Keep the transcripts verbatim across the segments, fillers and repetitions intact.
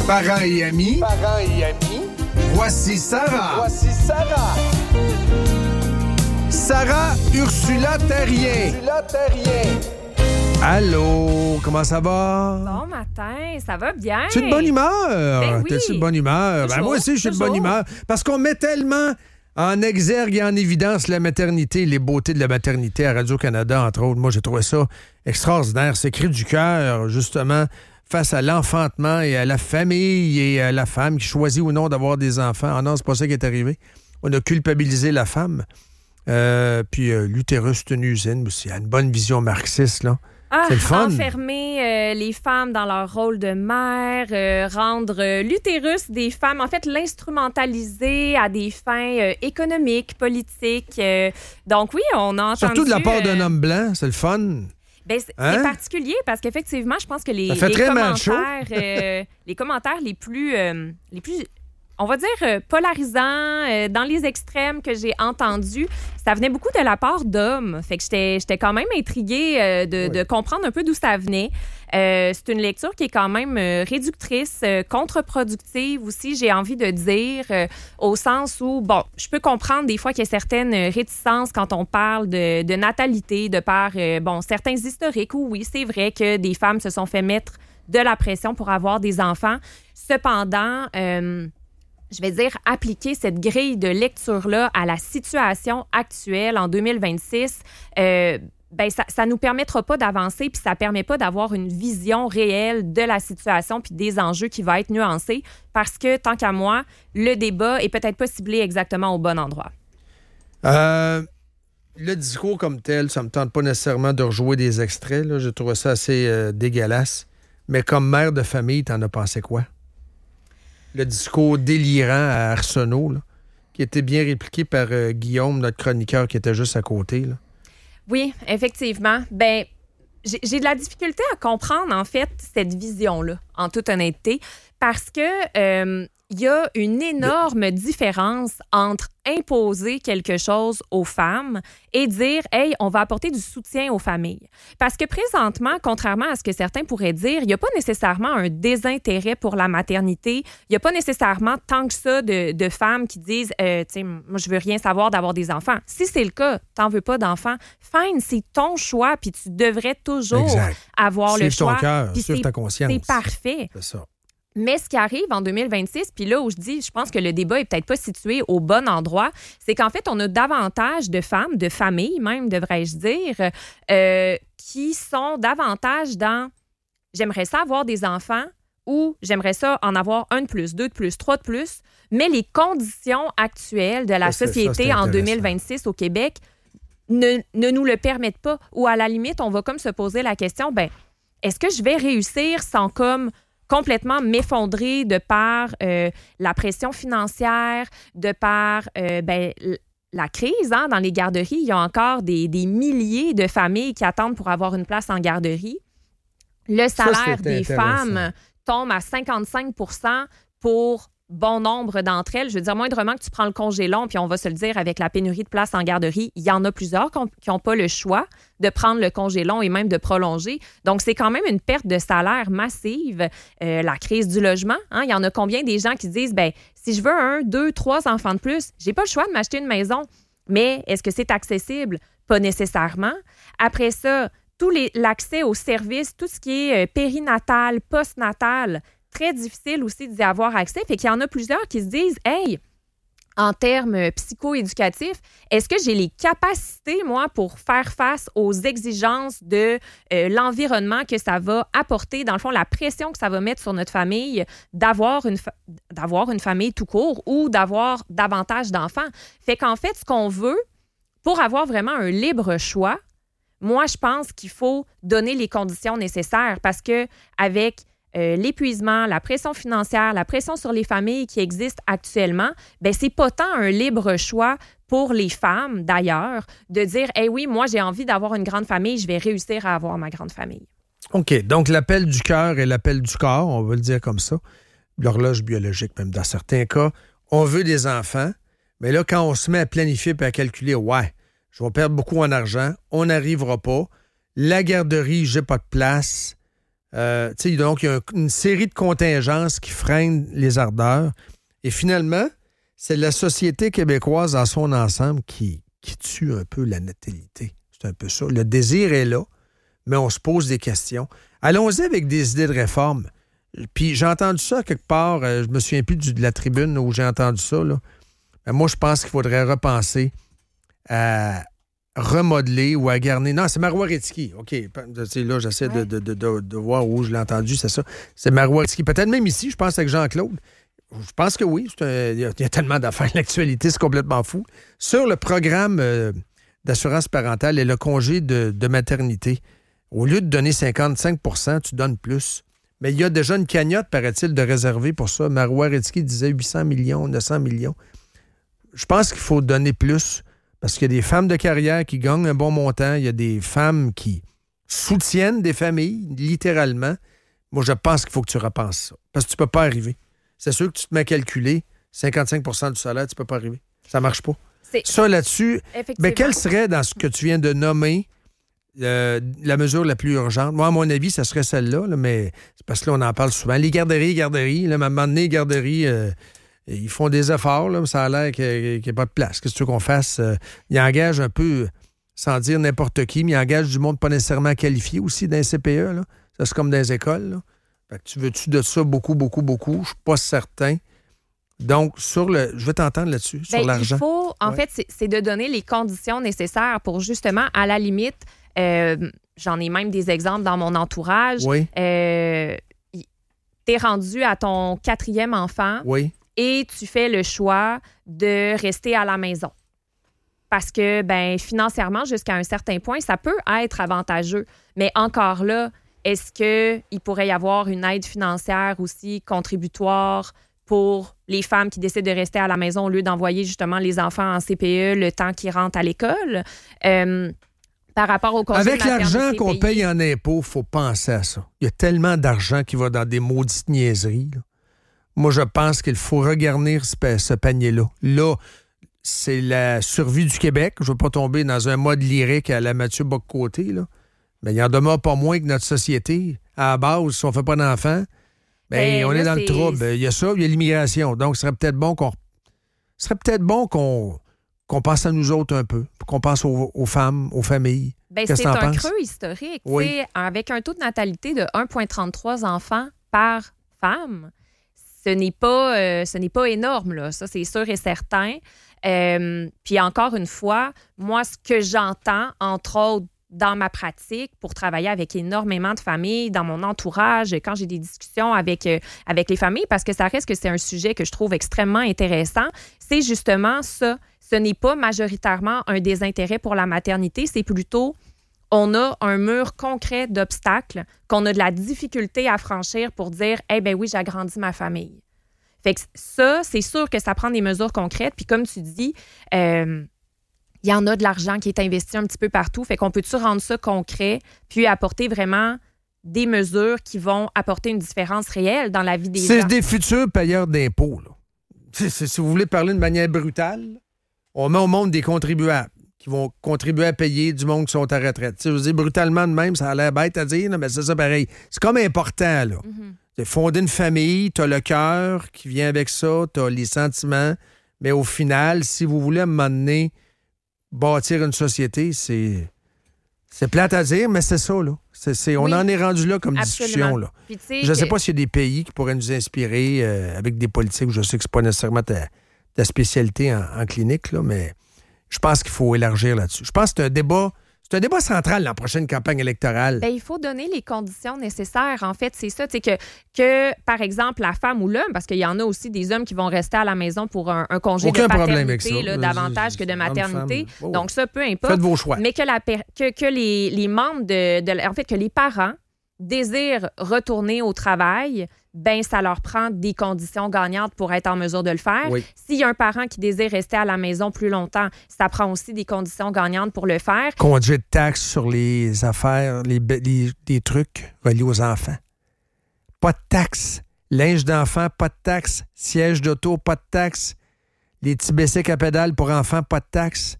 Parents et amis. Parents et amis. Voici Sarah. Voici Sarah. Sarah Ursula Terrien. Ursula Terrien. Allô, comment ça va? Bon matin, ça va bien? Tu es de bonne humeur? Ben oui. T'es-tu de bonne humeur? Ben moi aussi, je suis de bonne humeur. Parce qu'on met tellement en exergue et en évidence la maternité, les beautés de la maternité à Radio-Canada, entre autres. Moi, j'ai trouvé ça extraordinaire. C'est cri du cœur, justement, face à l'enfantement et à la famille et à la femme qui choisit ou non d'avoir des enfants. Ah non, c'est pas ça qui est arrivé. On a culpabilisé la femme. Euh, puis euh, l'utérus, c'est une usine aussi. Il y a une bonne vision marxiste, là. Ah, c'est le fun. Enfermer euh, les femmes dans leur rôle de mère, euh, rendre euh, l'utérus des femmes, en fait, l'instrumentaliser à des fins euh, économiques, politiques. Euh, donc oui, on a entendu... Surtout de la part d'un euh, homme blanc, c'est le fun. Ben, c'est, Hein? c'est particulier parce qu'effectivement, je pense que les, Ça fait les très macho. commentaires, euh, les commentaires les plus, euh, les plus, on va dire euh, polarisants, euh, dans les extrêmes que j'ai entendus, ça venait beaucoup de la part d'hommes. Fait que j'étais, j'étais quand même intriguée euh, de, Oui. de comprendre un peu d'où ça venait. Euh, c'est une lecture qui est quand même euh, réductrice, euh, contre-productive aussi, j'ai envie de dire, euh, au sens où, bon, je peux comprendre des fois qu'il y a certaines réticences quand on parle de, de natalité, de par, euh, bon, certains historiques, où oui, c'est vrai que des femmes se sont fait mettre de la pression pour avoir des enfants. Cependant, euh, je vais dire, appliquer cette grille de lecture-là à la situation actuelle en deux mille vingt-six, euh, ben ça, ça nous permettra pas d'avancer, puis ça permet pas d'avoir une vision réelle de la situation puis des enjeux qui va être nuancée, parce que, tant qu'à moi, le débat est peut-être pas ciblé exactement au bon endroit. Euh, le discours comme tel, ça me tente pas nécessairement de rejouer des extraits. Là. J'ai trouvé ça assez euh, dégueulasse. Mais comme mère de famille, t'en as pensé quoi? Le discours délirant à Arsenault, là, qui était bien répliqué par euh, Guillaume, notre chroniqueur qui était juste à côté. Là. Oui, effectivement. Ben, j'ai, j'ai de la difficulté à comprendre, en fait, cette vision-là, en toute honnêteté, parce que euh, il y a une énorme différence entre imposer quelque chose aux femmes et dire « Hey, on va apporter du soutien aux familles ». Parce que présentement, contrairement à ce que certains pourraient dire, il n'y a pas nécessairement un désintérêt pour la maternité. Il n'y a pas nécessairement tant que ça de, de femmes qui disent euh, « Tu sais, moi, je veux rien savoir d'avoir des enfants ». Si c'est le cas, t'en veux pas d'enfants, fine, c'est ton choix, puis tu devrais toujours Exact. avoir Suive le choix. ton cœur, Puis suive c'est- ta conscience. C'est parfait. C'est ça. Mais ce qui arrive en deux mille vingt-six, puis là où je dis, je pense que le débat est peut-être pas situé au bon endroit, c'est qu'en fait, on a davantage de femmes, de familles même, devrais-je dire, euh, qui sont davantage dans « j'aimerais ça avoir des enfants » ou « j'aimerais ça en avoir un de plus, deux de plus, trois de plus », mais les conditions actuelles de la Ça, c'est- ça, société c'est en intéressant. deux mille vingt-six au Québec ne, ne nous le permettent pas. Ou à la limite, on va comme se poser la question, ben est-ce que je vais réussir sans comme complètement m'effondrer de par euh, la pression financière, de par euh, ben, l- la crise hein, dans les garderies. Il y a encore des, des milliers de familles qui attendent pour avoir une place en garderie. Le salaire c'est des intéressant. femmes tombe à cinquante-cinq pour cent pour bon nombre d'entre elles. Je veux dire, moindrement que tu prends le congé long, puis on va se le dire, avec la pénurie de places en garderie, il y en a plusieurs qui n'ont pas le choix de prendre le congé long et même de prolonger. Donc, c'est quand même une perte de salaire massive. Euh, la crise du logement, hein, il y en a combien des gens qui disent, ben si je veux un, deux, trois enfants de plus, j'ai pas le choix de m'acheter une maison. Mais est-ce que c'est accessible? Pas nécessairement. Après ça, tout les, l'accès aux services, tout ce qui est euh, périnatal, postnatal, très difficile aussi d'y avoir accès. Fait qu'il y en a plusieurs qui se disent, hey, en termes psycho-éducatifs, est-ce que j'ai les capacités, moi, pour faire face aux exigences de euh, l'environnement que ça va apporter, dans le fond, la pression que ça va mettre sur notre famille d'avoir une, fa- d'avoir une famille tout court ou d'avoir davantage d'enfants? Fait qu'en fait, ce qu'on veut, pour avoir vraiment un libre choix, moi, je pense qu'il faut donner les conditions nécessaires parce que avec Euh, l'épuisement, la pression financière, la pression sur les familles qui existent actuellement, ben c'est pas tant un libre choix pour les femmes, d'ailleurs, de dire « Eh oui, moi, j'ai envie d'avoir une grande famille, je vais réussir à avoir ma grande famille. » OK. Donc, l'appel du cœur et l'appel du corps, on va le dire comme ça. L'horloge biologique, même dans certains cas. On veut des enfants, mais là, quand on se met à planifier et à calculer, ouais, je vais perdre beaucoup en argent, on n'arrivera pas. La garderie, j'ai pas de place. Euh, donc, il y a un, une série de contingences qui freinent les ardeurs. Et finalement, c'est la société québécoise dans son ensemble qui, qui tue un peu la natalité. C'est un peu ça. Le désir est là, mais on se pose des questions. Allons-y avec des idées de réforme. Puis j'ai entendu ça quelque part, euh, je me souviens plus du, de la tribune où j'ai entendu ça. Là. Ben, moi, je pense qu'il faudrait repenser à remodeler ou à garnir. Non, c'est Marois Risky. OK. Là, j'essaie ouais. de, de, de, de voir où je l'ai entendu, c'est ça. C'est Marois Risky. Peut-être même ici, je pense avec Jean-Claude. Je pense que oui. Un, il, y a, il y a tellement d'affaires. L'actualité, c'est complètement fou. Sur le programme euh, d'assurance parentale et le congé de, de maternité, au lieu de donner cinquante-cinq pour cent, tu donnes plus. Mais il y a déjà une cagnotte, paraît-il, de réserver pour ça. Marois Risky disait huit cents millions, neuf cents millions. Je pense qu'il faut donner plus. Parce qu'il y a des femmes de carrière qui gagnent un bon montant. Il y a des femmes qui soutiennent des familles, littéralement. Moi, je pense qu'il faut que tu repenses ça. Parce que tu ne peux pas arriver. C'est sûr que tu te mets à calculer cinquante-cinq pour cent du salaire, tu ne peux pas arriver. Ça ne marche pas. C'est... Ça, là-dessus, ben, quelle serait, dans ce que tu viens de nommer, euh, la mesure la plus urgente? Moi, à mon avis, ça serait celle-là, là, mais c'est parce que là, on en parle souvent. Les garderies, garderies. Là, à un moment donné, les garderies... Euh, ils font des efforts, là, mais ça a l'air qu'il n'y a pas de place. Qu'est-ce que tu veux qu'on fasse? Euh, ils engagent un peu, sans dire n'importe qui, mais ils engagent du monde pas nécessairement qualifié aussi dans les C P E. Là. Ça, c'est comme dans les écoles. Là. Fait que tu veux-tu de ça beaucoup, beaucoup, beaucoup? Je suis pas certain. Donc, sur le, je vais t'entendre là-dessus, Bien, sur l'argent. Il faut, en ouais. fait, c'est, c'est de donner les conditions nécessaires pour justement, à la limite, euh, j'en ai même des exemples dans mon entourage. Oui. Euh, t'es rendu à ton quatrième enfant. Oui. Et tu fais le choix de rester à la maison. Parce que, ben, financièrement, jusqu'à un certain point, ça peut être avantageux. Mais encore là, est-ce qu'il pourrait y avoir une aide financière aussi contributoire pour les femmes qui décident de rester à la maison au lieu d'envoyer justement les enfants en C P E le temps qu'ils rentrent à l'école? Euh, par rapport au congé Avec de maternité l'argent qu'on payé. paye en impôts, il faut penser à ça. Il y a tellement d'argent qui va dans des maudites niaiseries, là. Moi, je pense qu'il faut regarnir ce, ce panier-là. Là, c'est la survie du Québec. Je ne veux pas tomber dans un mode lyrique à la Mathieu Bock-Côté, là. Mais il en demeure pas moins que notre société. À la base, si on ne fait pas d'enfants, ben, on là, est dans c'est... le trouble. Il y a ça, il y a l'immigration. Donc, ce serait peut-être bon qu'on ce serait peut-être bon qu'on, qu'on pense à nous autres un peu, qu'on pense aux, aux femmes, aux familles. Ben, Qu'est-ce c'est que t'en un penses? creux historique. Oui. Avec un taux de natalité de un virgule trente-trois enfants par femme, ce n'est pas, euh, ce n'est pas énorme, là. Ça, c'est sûr et certain. Euh, puis encore une fois, moi, ce que j'entends, entre autres, dans ma pratique, pour travailler avec énormément de familles, dans mon entourage, quand j'ai des discussions avec, euh, avec les familles, parce que ça reste que c'est un sujet que je trouve extrêmement intéressant, c'est justement ça. Ce n'est pas majoritairement un désintérêt pour la maternité, c'est plutôt... on a un mur concret d'obstacles qu'on a de la difficulté à franchir pour dire « Eh bien oui, j'agrandis ma famille ». Fait que ça, c'est sûr que ça prend des mesures concrètes. Puis comme tu dis, euh, il y en a de l'argent qui est investi un petit peu partout. Fait qu'on peut-tu rendre ça concret puis apporter vraiment des mesures qui vont apporter une différence réelle dans la vie des c'est gens? C'est des futurs payeurs d'impôts, là. C'est, c'est, si vous voulez parler de manière brutale, on met au monde des contribuables qui vont contribuer à payer du monde qui sont à retraite. Tu sais, je veux dire, brutalement de même, ça a l'air bête à dire, là, mais c'est ça pareil. C'est comme important, là. Mm-hmm. Tu as fondé une famille, tu as le cœur qui vient avec ça, tu as les sentiments, mais au final, si vous voulez à un moment donné bâtir une société, c'est... C'est plate à dire, mais c'est ça, là. C'est, c'est, on oui, en est rendu là comme discussion, là. Puis, je ne sais que... pas s'il y a des pays qui pourraient nous inspirer euh, avec des politiques, je sais que c'est pas nécessairement ta, ta spécialité en, en clinique, là, mais... Je pense qu'il faut élargir là-dessus. Je pense que c'est un débat, c'est un débat central dans la prochaine campagne électorale. Bien, il faut donner les conditions nécessaires. En fait, c'est ça. Tu sais, que, que, par exemple, la femme ou l'homme, parce qu'il y en a aussi des hommes qui vont rester à la maison pour un, un congé Aucun de paternité, problème avec ça. Là, davantage que de maternité. Oh. Donc, ça, peu importe. Faites vos choix. Mais que, la, que, que les, les membres de, de... En fait, que les parents désirent retourner au travail, ben ça leur prend des conditions gagnantes pour être en mesure de le faire. Oui. S'il y a un parent qui désire rester à la maison plus longtemps, ça prend aussi des conditions gagnantes pour le faire. Conduit de taxes sur les affaires, les, les, les trucs reliés aux enfants. Pas de taxes. Linge d'enfant, pas de taxes. Siège d'auto, pas de taxes. Les petits bicycles à pédales pour enfants, pas de taxes.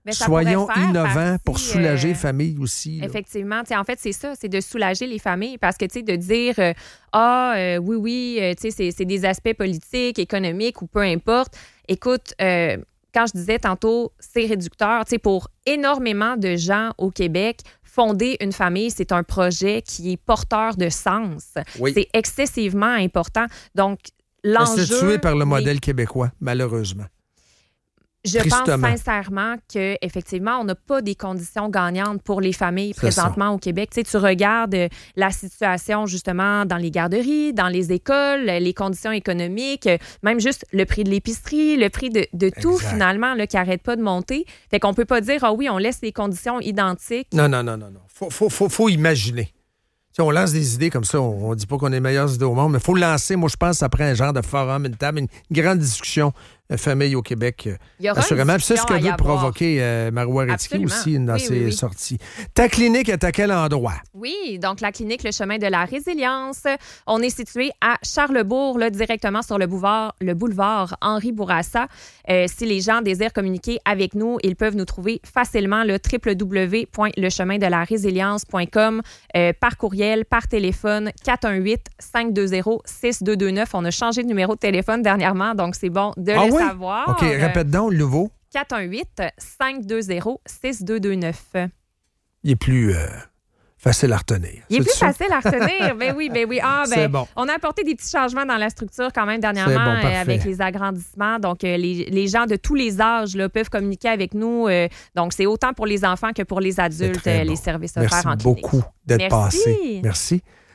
Mais ça soyons pourrait faire innovants partie, pour soulager euh, les familles aussi. Là. Effectivement. En fait, c'est ça, c'est de soulager les familles parce que, tu sais, de dire euh, Ah, euh, oui, oui, euh, tu sais, c'est, c'est des aspects politiques, économiques ou peu importe. Écoute, euh, quand je disais tantôt, c'est réducteur, tu sais, pour énormément de gens au Québec, fonder une famille, c'est un projet qui est porteur de sens. Oui. C'est excessivement important. Donc, l'enjeu... C'est tué par le des- modèle québécois, malheureusement. Je pense Tristement. sincèrement qu'effectivement, on n'a pas des conditions gagnantes pour les familles C'est présentement au Québec. Tu sais, tu regardes euh, la situation justement dans les garderies, dans les écoles, euh, les conditions économiques, euh, même juste le prix de l'épicerie, le prix de, de tout Exact. finalement là, qui n'arrête pas de monter. Fait qu'on peut pas dire, ah oui, on laisse les conditions identiques. Non, non, non, non, non. Faut, faut, faut, faut imaginer. Tu sais, on lance des idées comme ça, on ne dit pas qu'on est les meilleures idées au monde, mais il faut lancer, moi je pense, ça prend un genre de forum, une table, une grande discussion euh, famille au Québec. euh, Il y aura une Assurément. Puis c'est ce que discussion à y veut avoir. provoquer euh, Marois Retzky Absolument. aussi dans Oui, ses oui, oui. sorties. Ta clinique est à quel endroit? Oui, donc la clinique Le Chemin de la Résilience. On est situé à Charlesbourg, là, directement sur le boulevard, le boulevard Henri Bourassa. Euh, si les gens désirent communiquer avec nous, ils peuvent nous trouver facilement le w w w point le chemin de la résilience point com euh, par courriel, par téléphone quatre un huit, cinq deux zéro, six deux deux neuf. On a changé de numéro de téléphone dernièrement, donc c'est bon de Ah le oui? savoir. OK, répète donc le nouveau. quatre un huit, cinq deux zéro, six deux deux neuf. Il est plus euh, facile à retenir. Il est C'est plus ça? facile à retenir. Ben oui, ben oui. Ah, ben, C'est bon. On a apporté des petits changements dans la structure quand même dernièrement C'est bon, euh, parfait. avec les agrandissements. Donc, euh, les, les gens de tous les âges là, peuvent communiquer avec nous. euh, donc, c'est autant pour les enfants que pour les C'est adultes, très euh, bon. les services Merci offerts en clinique. beaucoup d'être Merci. passé. Merci.